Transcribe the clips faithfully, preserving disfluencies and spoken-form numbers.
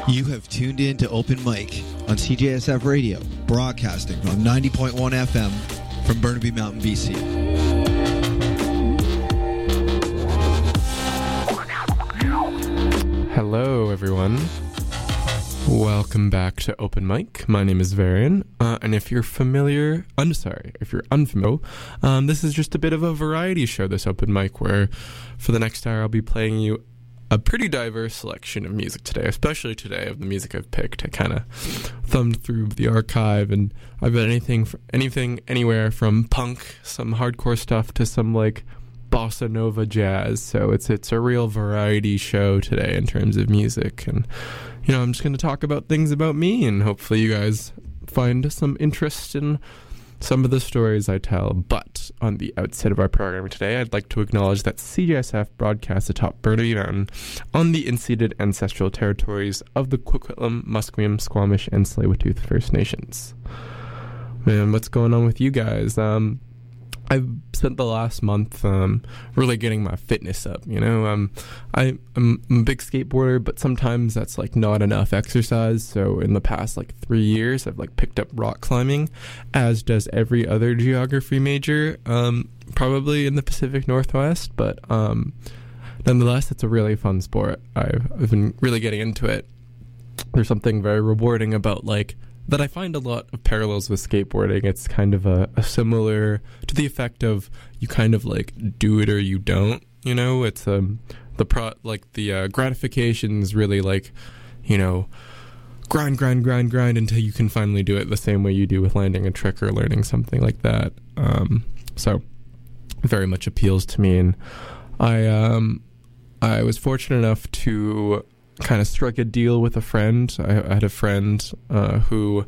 You have tuned in to Open Mic on C J S F Radio, broadcasting on ninety point one F M from Burnaby Mountain, B C. Hello, everyone. Welcome back to Open Mic. My name is Varian, uh, and if you're familiar, I'm sorry, if you're unfamiliar, um, this is just a bit of a variety show, this Open Mic, where for the next hour I'll be playing you a pretty diverse selection of music today, especially today of the music I've picked. I kind of thumbed through the archive, and I've got anything, anything, anywhere from punk, some hardcore stuff, to some like bossa nova jazz. So it's it's a real variety show today in terms of music, and you know I'm just going to talk about things about me, and hopefully you guys find some interest in some of the stories I tell. But on the outset of our program today, I'd like to acknowledge that C J S F broadcasts atop Burnaby Mountain on the unceded ancestral territories of the Coquitlam, Musqueam, Squamish, and Tsleil-Waututh First Nations. Man, what's going on with you guys? Um, I've spent the last month um, really getting my fitness up, you know. Um, I, I'm, I'm a big skateboarder, but sometimes that's like not enough exercise. So in the past like three years, I've like picked up rock climbing, as does every other geography major, um, probably in the Pacific Northwest. But um, nonetheless, it's a really fun sport. I've, I've been really getting into it. There's something very rewarding about like that I find a lot of parallels with skateboarding. It's kind of a, a similar to the effect of you kind of like do it or you don't, you know. It's um the pro like the uh, gratification is really like, you know, grind grind grind grind until you can finally do it the same way you do with landing a trick or learning something like that. Um so it very much appeals to me, and I um I was fortunate enough to kind of struck a deal with a friend. I, I had a friend uh, who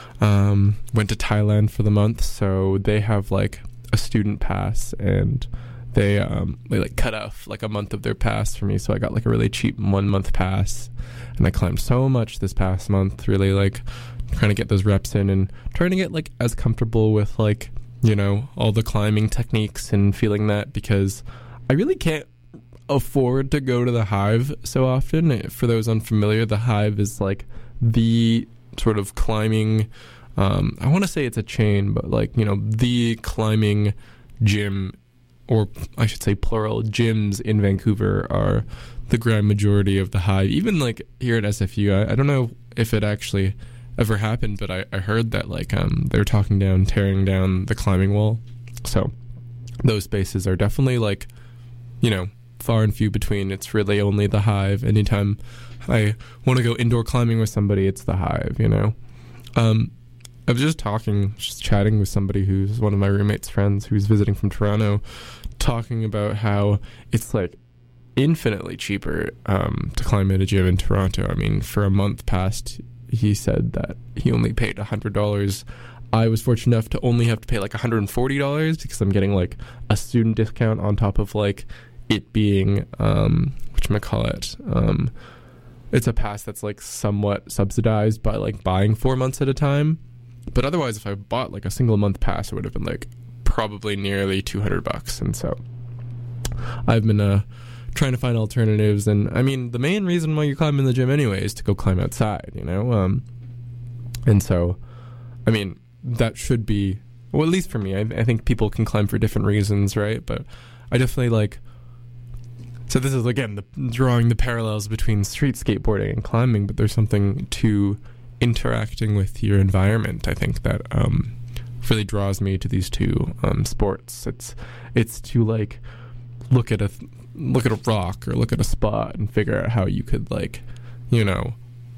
um, went to Thailand for the month, so they have like a student pass, and they um, they like cut off like a month of their pass for me. So I got like a really cheap one month pass, and I climbed so much this past month. Really like trying to get those reps in and trying to get like as comfortable with like, you know, all the climbing techniques and feeling that, because I really can't afford to go to the Hive so often. For those unfamiliar, the Hive is like the sort of climbing, um, I want to say it's a chain, but like, you know, the climbing gym, or I should say plural, gyms in Vancouver are the grand majority of the Hive. Even like here at S F U, I, I don't know if it actually ever happened, but I, I heard that like um, they're talking down, tearing down the climbing wall. So those spaces are definitely like, you know, far and few between. It's really only the Hive. Anytime I want to go indoor climbing with somebody, it's the Hive, you know. Um, I was just talking, just chatting with somebody who's one of my roommate's friends who's visiting from Toronto, talking about how it's like infinitely cheaper um, to climb at a gym in Toronto. I mean, for a month past, he said that he only paid one hundred dollars. I was fortunate enough to only have to pay like one hundred forty dollars because I'm getting like a student discount on top of like it being, um, whatchamacallit, um, it's a pass that's like somewhat subsidized by like buying four months at a time. But otherwise, if I bought like a single month pass, it would have been like probably nearly two hundred bucks. And so I've been uh, trying to find alternatives. And I mean, the main reason why you climb in the gym anyway is to go climb outside, you know? Um, and so, I mean, that should be, well, at least for me, I, I think people can climb for different reasons, right? But I definitely like, so this is, again, the, drawing the parallels between street skateboarding and climbing, but there's something to interacting with your environment, I think, that um, really draws me to these two um, sports. It's it's to, like, look at a look at a rock or look at a spot and figure out how you could, like, you know,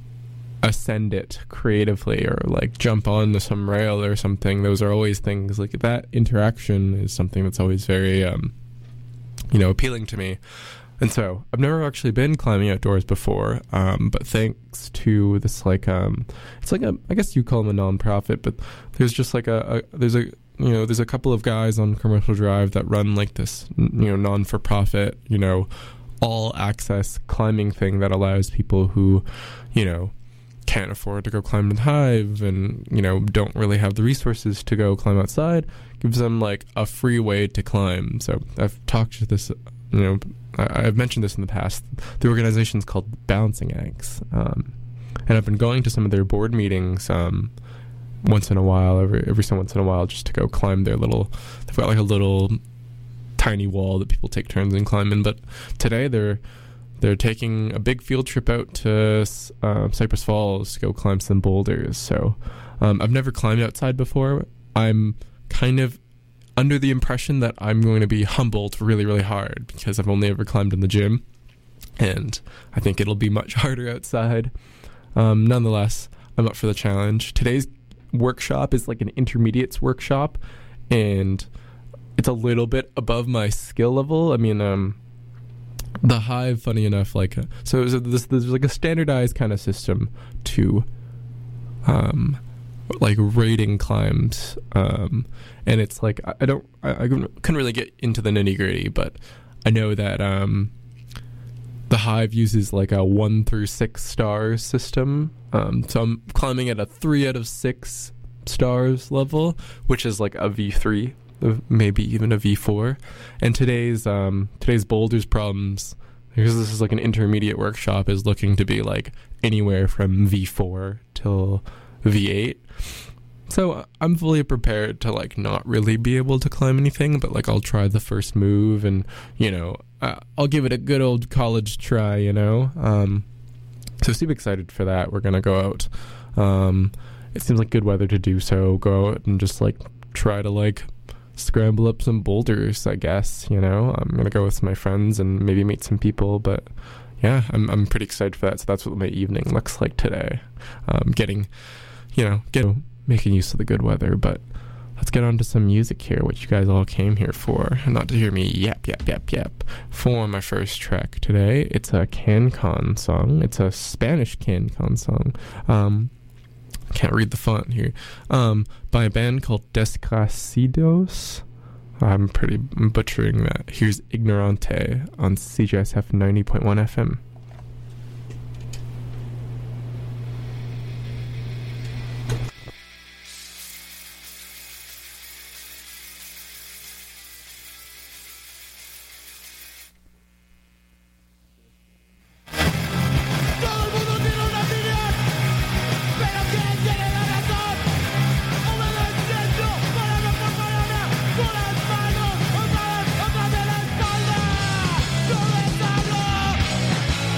ascend it creatively, or, like, jump onto some rail or something. Those are always things, like, that interaction is something that's always very, um, you know, appealing to me. And so I've never actually been climbing outdoors before, um, but thanks to this, like, um, it's like a, I guess you call them a nonprofit, but there's just like a, a, there's a, you know, there's a couple of guys on Commercial Drive that run like this, you know, non-for-profit, you know, all access climbing thing that allows people who, you know, can't afford to go climb the Hive and, you know, don't really have the resources to go climb outside, gives them like a free way to climb. So I've talked to this, you know, I, I've mentioned this in the past. The organization's called Balancing Acts. Um, and I've been going to some of their board meetings um, once in a while, every every so once in a while, just to go climb their little. They've got like a little tiny wall that people take turns in climbing. But today they're they're taking a big field trip out to uh, Cypress Falls to go climb some boulders. So um, I've never climbed outside before. I'm kind of under the impression that I'm going to be humbled really, really hard because I've only ever climbed in the gym, and I think it'll be much harder outside. Um, nonetheless, I'm up for the challenge. Today's workshop is like an intermediates workshop, and it's a little bit above my skill level. I mean, um, the Hive, funny enough, like, uh, so there's, this, there's like a standardized kind of system to, um, like rating climbs, um, and it's like, I, I don't, I, I couldn't really get into the nitty gritty, but I know that, um, the Hive uses like a one through six stars system. Um, so I'm climbing at a three out of six stars level, which is like a V three, maybe even a V four. And today's um, today's boulders problems, because this is like an intermediate workshop, is looking to be like anywhere from V four till V eight. So I'm fully prepared to like not really be able to climb anything, but like I'll try the first move, and you know, uh, I'll give it a good old college try, you know. Um, so super excited for that. We're gonna go out. Um, it seems like good weather to do so. Go out and just like try to like scramble up some boulders, I guess. You know, I'm gonna go with my friends and maybe meet some people, but yeah, I'm I'm pretty excited for that. So that's what my evening looks like today. Um, getting, you know, getting. making use of the good weather. But let's get on to some music here, which you guys all came here for, not to hear me yap, yap, yap, yap. For my first track today, it's a CanCon song. It's a Spanish CanCon song. Um, I can't read the font here. Um, by a band called Desgraciados. I'm pretty butchering that. Here's Ignorante on C J S F ninety point one F M. Todo es malo,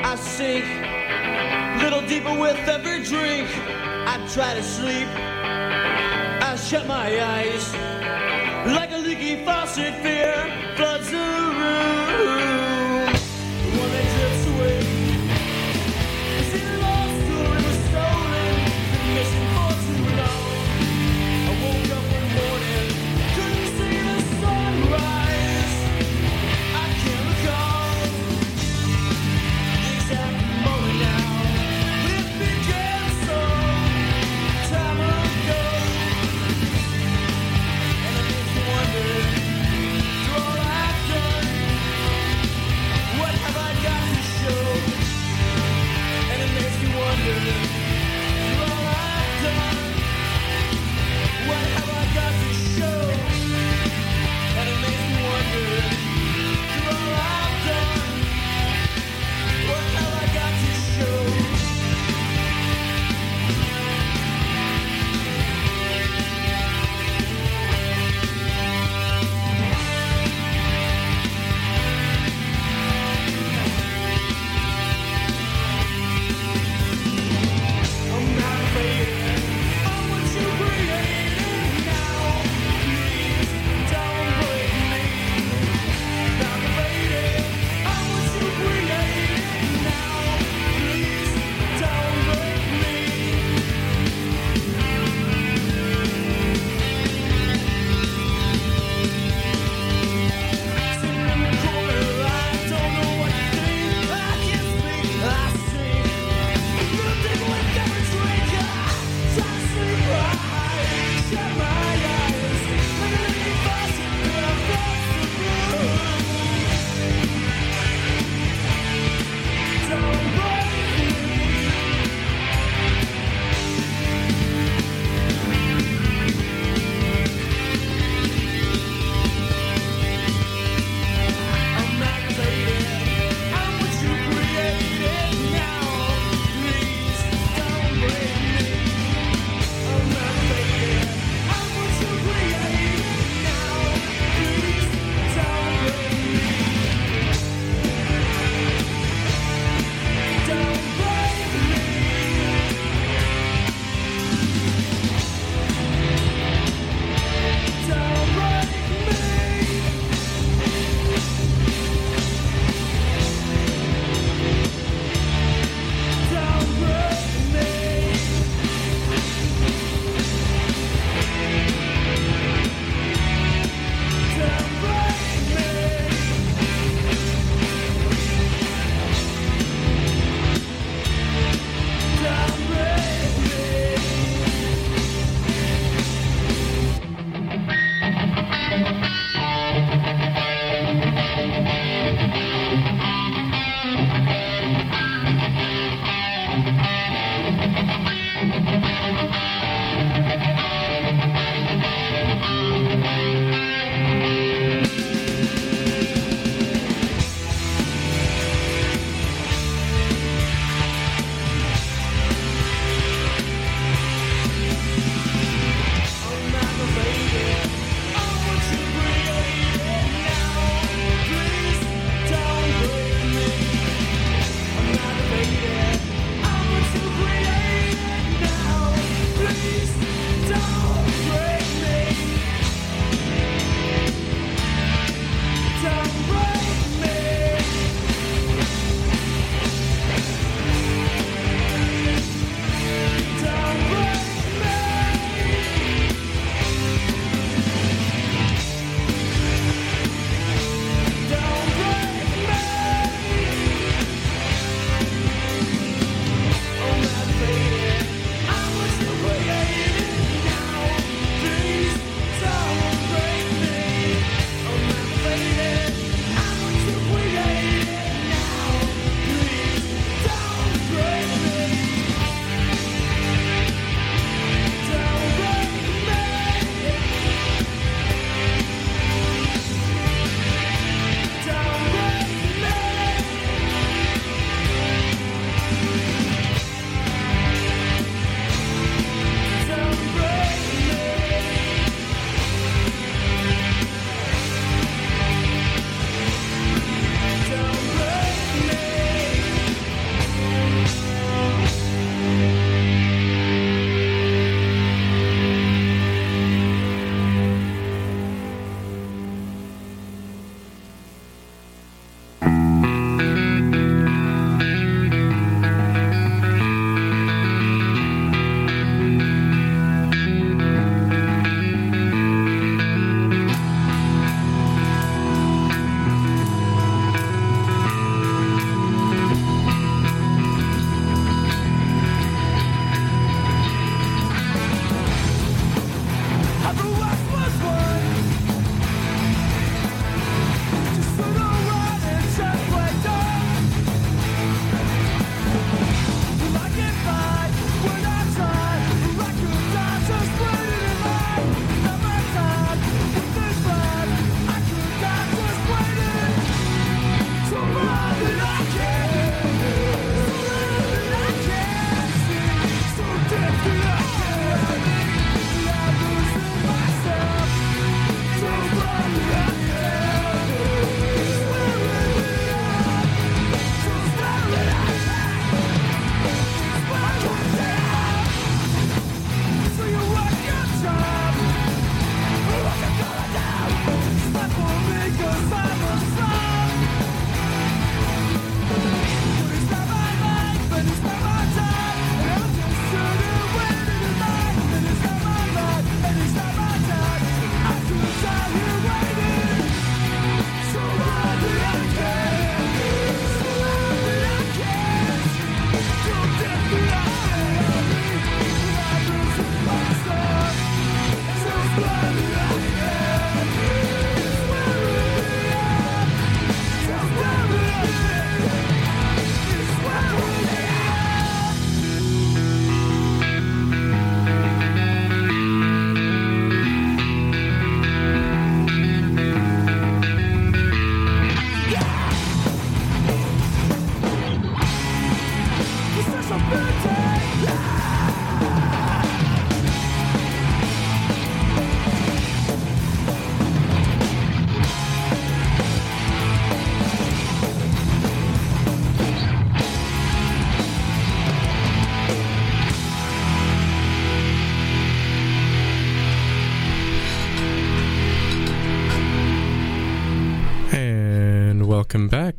I sink little deeper with every drink. I try to sleep, I shut my eyes. Like a leaky faucet, fear floods the room. The one that drifts away is it lost or it was stolen? Been missing for too long. I woke up one morning, couldn't see the sunrise. I can't recall the exact moment now. It began some time ago, and I just wondered through all I've done.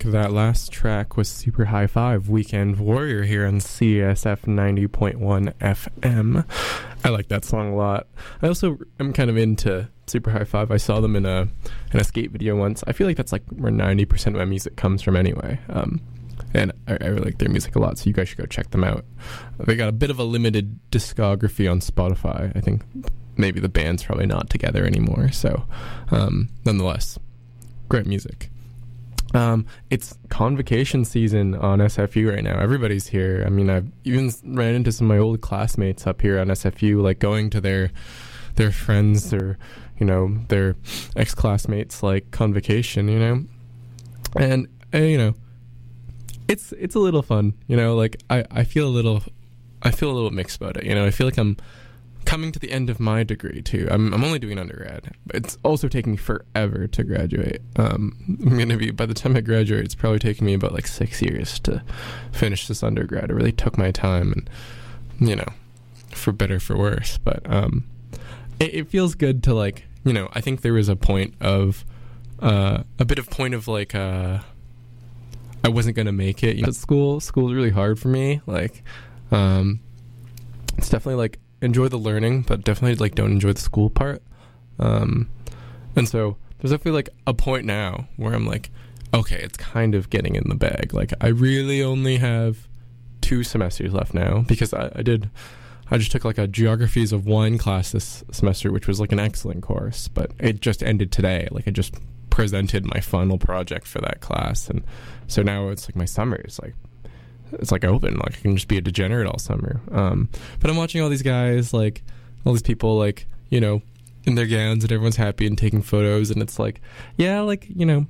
That last track was Super High Five, Weekend Warrior, here on C S F ninety point one F M. I like that song a lot. I also am kind of into Super High Five. I saw them in a in a skate video once. I feel like that's like where ninety percent of my music comes from anyway. Um, and I, I really like their music a lot, so you guys should go check them out. They got a bit of a limited discography on Spotify. I think maybe the band's probably not together anymore. So, um, nonetheless, great music. Um, it's convocation season on S F U right now. Everybody's here. I mean, I've even ran into some of my old classmates up here on S F U, like going to their their friends or, you know, their ex-classmates, like, convocation, you know? And, uh, you know, it's it's a little fun, you know? Like, I, I feel a little, I feel a little mixed about it, you know? I feel like I'm coming to the end of my degree too. I'm I'm only doing undergrad, but it's also taking forever to graduate. Um, I'm gonna be by the time I graduate, it's probably taking me about like six years to finish this undergrad. It really took my time, and you know, for better for worse. But um, it, it feels good to like you know. I think there was a point of uh, a bit of point of like uh, I wasn't gonna make it. You know, school school's really hard for me. Like, um, it's definitely like. Enjoy the learning, but definitely like don't enjoy the school part. Um, and so there's definitely like a point now where I'm like, okay, it's kind of getting in the bag. Like I really only have two semesters left now because I, I did, I just took like a geographies of wine class this semester, which was like an excellent course, but it just ended today. Like I just presented my final project for that class. And so now it's like my summer is like, it's like open, like I can just be a degenerate all summer. Um, but I'm watching all these guys, like all these people, like, you know, in their gowns and everyone's happy and taking photos. And it's like, yeah, like, you know,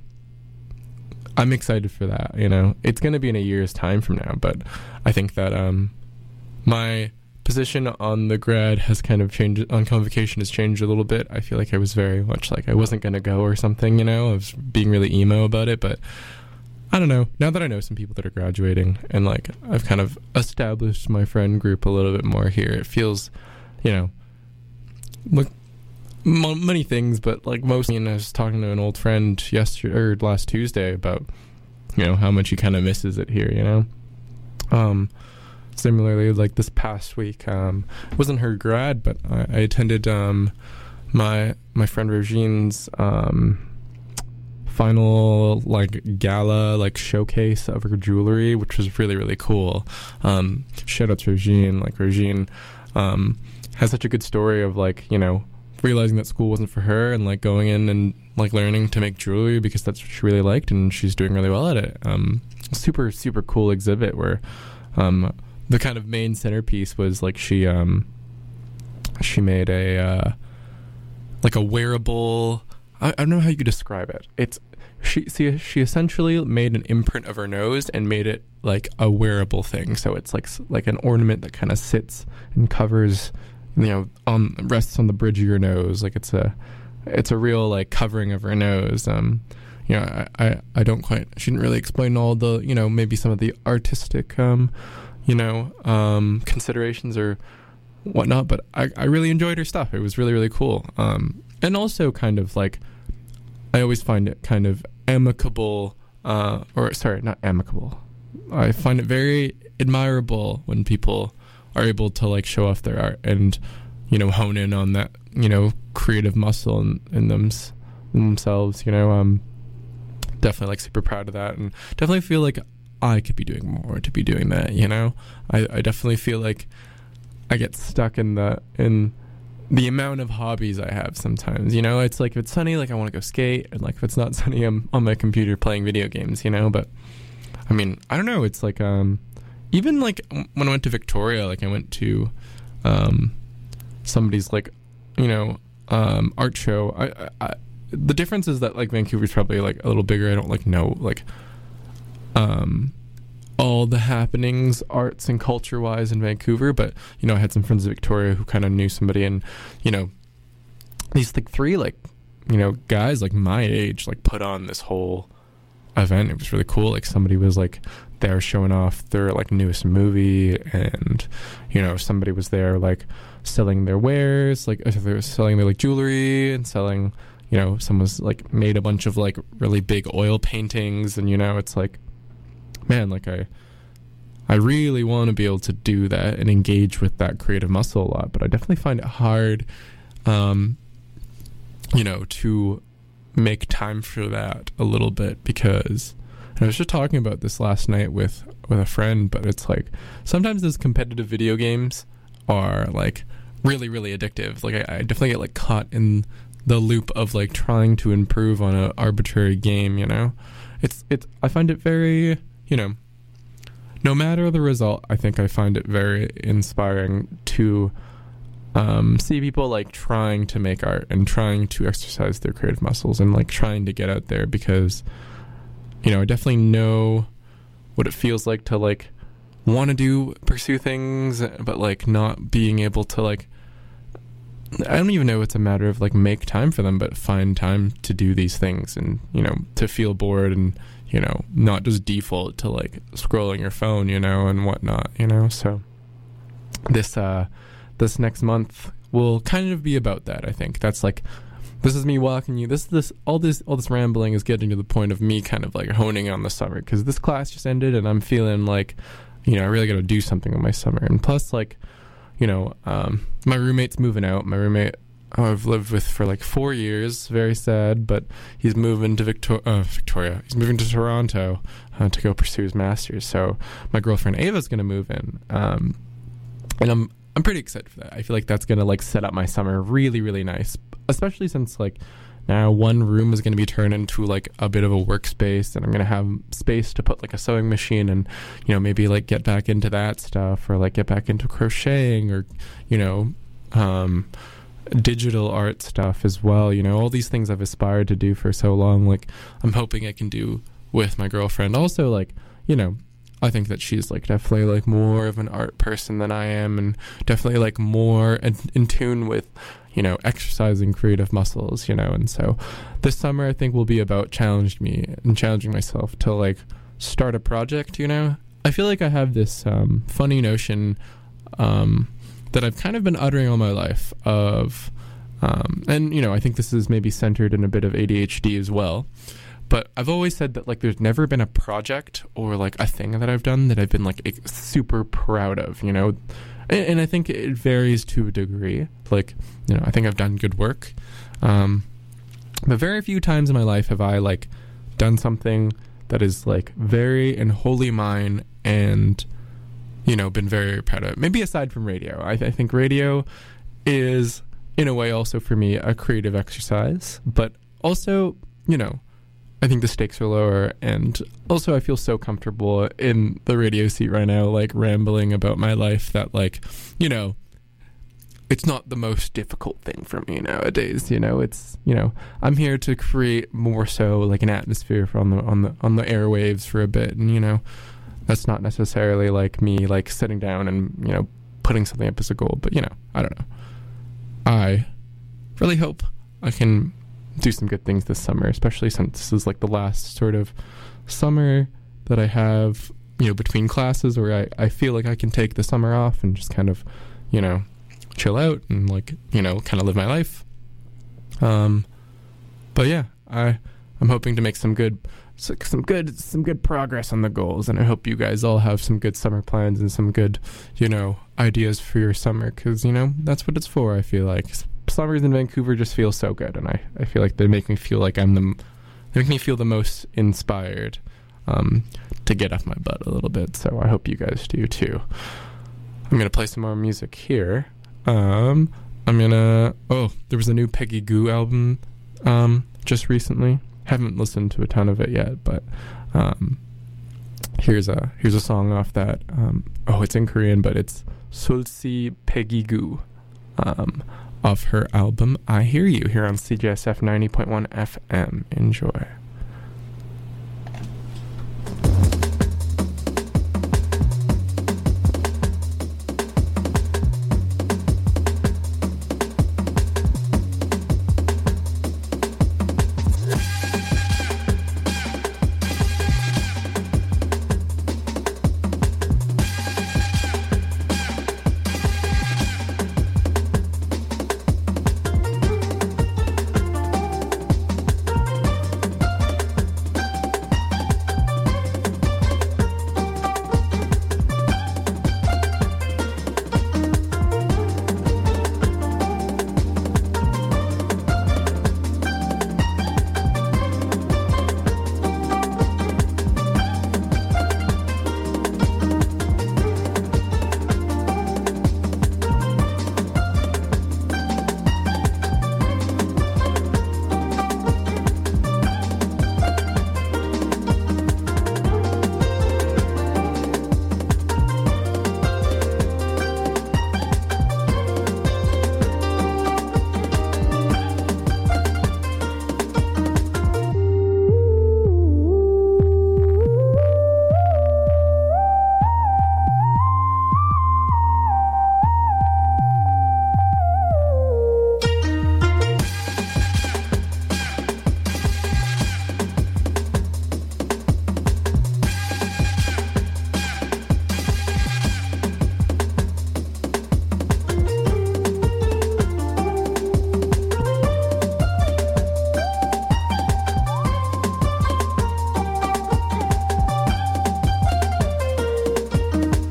I'm excited for that. You know, it's going to be in a year's time from now. But I think that um, my position on the grad has kind of changed, on convocation has changed a little bit. I feel like I was very much like I wasn't going to go or something, you know, I was being really emo about it. But I don't know. Now that I know some people that are graduating and like I've kind of established my friend group a little bit more here, it feels, you know, like m- many things, but like mostly. And I was talking to an old friend yesterday or last Tuesday about, you know, how much he kind of misses it here, you know. Um, similarly, like this past week, um, it wasn't her grad, but I, I attended um, my my friend Regine's um. final like gala like showcase of her jewelry, which was really really cool. Um shout out to Regine. Like Regine um has such a good story of like, you know, realizing that school wasn't for her and like going in and like learning to make jewelry because that's what she really liked, and she's doing really well at it. Um super super cool exhibit where um the kind of main centerpiece was like she um she made a uh like a wearable, I, I don't know how you could describe it. It's she see she essentially made an imprint of her nose and made it like a wearable thing. So it's like like an ornament that kind of sits and covers, you know, on rests on the bridge of your nose. Like it's a it's a real like covering of her nose. Um, you know, I, I I don't quite. She didn't really explain all the, you know, maybe some of the artistic um, you know, um considerations or whatnot. But I I really enjoyed her stuff. It was really really cool. Um, and also kind of like. I always find it kind of amicable, uh, or sorry, not amicable. I find it very admirable when people are able to like show off their art and, you know, hone in on that, you know, creative muscle in, in them, in themselves, you know. Um, definitely like super proud of that, and definitely feel like I could be doing more to be doing that, you know. I, I definitely feel like I get stuck in the, in, the amount of hobbies I have sometimes, you know. It's like if it's sunny, like I want to go skate, and like if it's not sunny, I'm on my computer playing video games, you know. But I mean, I don't know, it's like um even like when I went to Victoria, like I went to um somebody's like, you know, um art show. I, I, I the difference is that like Vancouver's probably like a little bigger. I don't like know like um all the happenings arts and culture wise in Vancouver, but you know, I had some friends in Victoria who kind of knew somebody, and you know, these like three like, you know, guys like my age like put on this whole event. It was really cool. Like somebody was like there showing off their like newest movie, and you know, somebody was there like selling their wares, like they were selling their like jewelry and selling, you know, someone's like made a bunch of like really big oil paintings, and you know, it's like, man, like I I really want to be able to do that and engage with that creative muscle a lot, but I definitely find it hard, um, you know, to make time for that a little bit, because and I was just talking about this last night with, with a friend, but it's like sometimes those competitive video games are like really, really addictive. Like I, I definitely get like caught in the loop of like trying to improve on an arbitrary game, you know? It's, it's, I find it very, you know, no matter the result, I think I find it very inspiring to um, see people like trying to make art and trying to exercise their creative muscles and like trying to get out there, because, you know, I definitely know what it feels like to like want to do, pursue things, but like not being able to like, I don't even know it's a matter of like make time for them, but find time to do these things and, you know, to feel bored and, you know, not just default to like scrolling your phone, you know, and whatnot, you know. So this uh this next month will kind of be about that. I think that's like, this is me walking you this this all this all this rambling is getting to the point of me kind of like honing on the summer, because this class just ended and I'm feeling like, you know, I really got to do something with my summer. And plus, like, you know, um my roommate's moving out. My roommate Oh, I've lived with for like four years. Very sad, but he's moving to Victor- uh, Victoria. He's moving to Toronto uh, to go pursue his master's. So my girlfriend Ava's going to move in, um, and I'm I'm pretty excited for that. I feel like that's going to like set up my summer really, really nice. Especially since like now one room is going to be turned into like a bit of a workspace, and I'm going to have space to put like a sewing machine and, you know, maybe like get back into that stuff, or like get back into crocheting, or, you know, um. digital art stuff as well. You know, all these things I've aspired to do for so long, like I'm hoping I can do with my girlfriend. Also, like, you know, I think that she's like definitely like more of an art person than I am, and definitely like more in, in tune with, you know, exercising creative muscles, you know. And so this summer I think will be about challenging me and challenging myself to like start a project, you know. I feel like I have this um funny notion um that I've kind of been uttering all my life of, um, and, you know, I think this is maybe centered in a bit of A D H D as well, but I've always said that, like, there's never been a project or, like, a thing that I've done that I've been, like, super proud of, you know, and, and I think it varies to a degree. Like, you know, I think I've done good work, um, but very few times in my life have I, like, done something that is, like, very and wholly mine and, you know, been very, very proud of it. Maybe aside from radio. I, th- I think radio is, in a way, also for me, a creative exercise. But also, you know, I think the stakes are lower. And also I feel so comfortable in the radio seat right now, like rambling about my life, that, like, you know, it's not the most difficult thing for me nowadays. You know, it's, you know, I'm here to create more so like an atmosphere for on the, on the, on the airwaves for a bit. And, you know, that's not necessarily like me like sitting down and, you know, putting something up as a goal. But, you know, I don't know. I really hope I can do some good things this summer, especially since this is like the last sort of summer that I have, you know, between classes, where I, I feel like I can take the summer off and just kind of, you know, chill out and like, you know, kind of live my life. Um, but yeah, I, I'm hoping to make some good So some good some good progress on the goals, and I hope you guys all have some good summer plans and some good, you know, ideas for your summer, because, you know, that's what it's for. I feel like summers in Vancouver just feel so good, and I, I feel like they make me feel like I'm the they make me feel the most inspired um, to get off my butt a little bit. So I hope you guys do too. I'm gonna play some more music here. Um, I'm gonna oh there was a new Peggy Gou album um, just recently. Haven't listened to a ton of it yet, but um, here's a here's a song off that. Um, oh, it's in Korean, but it's Sulsi Peggy Gou um, of her album I Hear You, here on C J S F ninety point one F M. Enjoy.